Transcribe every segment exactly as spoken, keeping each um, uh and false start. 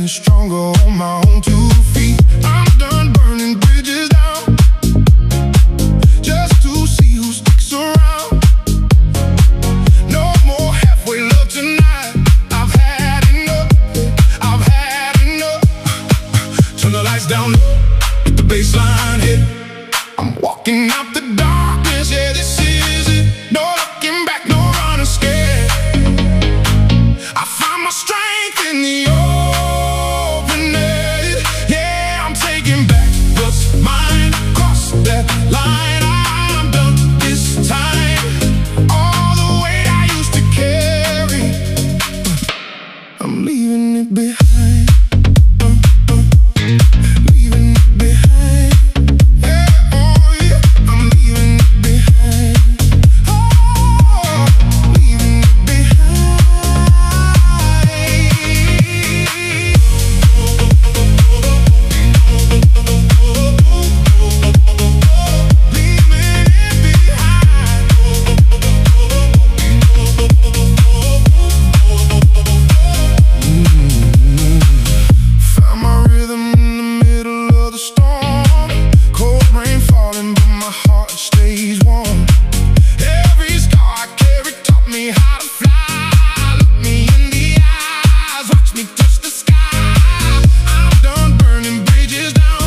standing stronger on my own two feet. I'm done burning bridges down just to see who sticks around. No more halfway love tonight. I've had enough, I've had enough. Turn the lights down low, let the bass line hit. I'm walking out the darkness, yeah, this is it. No looking back, no running scared. I find my strength in the open air. Yeah, I'm taking back what's mine. Cross that line, I'm done this time. All the weight I used to carry, I'm leaving it behind. Leaving it behind. Yeah, oh yeah, I'm leaving it behind. Oh, leaving it behind. Found my rhythm in the middle of the storm. Cold rain falling, but my heart stays warm. Every scar I carry taught me how to fly. Look me in the eyes, watch me touch the sky. I'm done burning bridges down.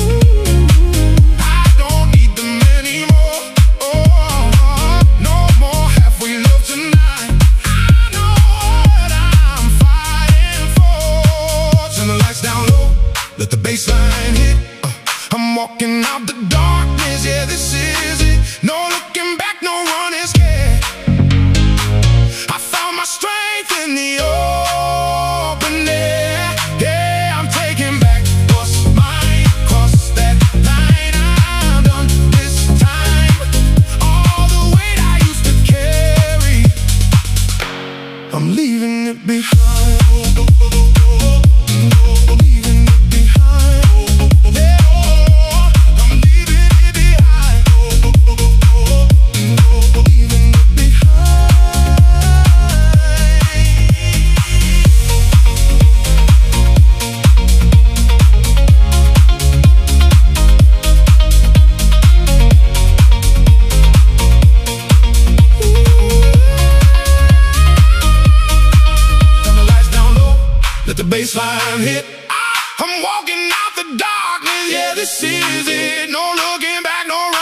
I don't need them anymore. Oh, no more halfway love tonight. I know what I'm fighting for. Turn the lights down low, let the bass line hit. Uh, I'm walking out the darkness, yeah, this is it. No looking back, no running scared. I found my strength in the open air. Yeah, I'm taking back what's mine. Cross that line, I'm done this time. All the weight I used to carry, I'm leaving it behind. Leaving it behind. Yeah, I'm leaving it behind. Leaving it behind. Turn the lights down low, let the bass line hit. I'm walking out the darkness, yeah, this is it. No looking back, no running.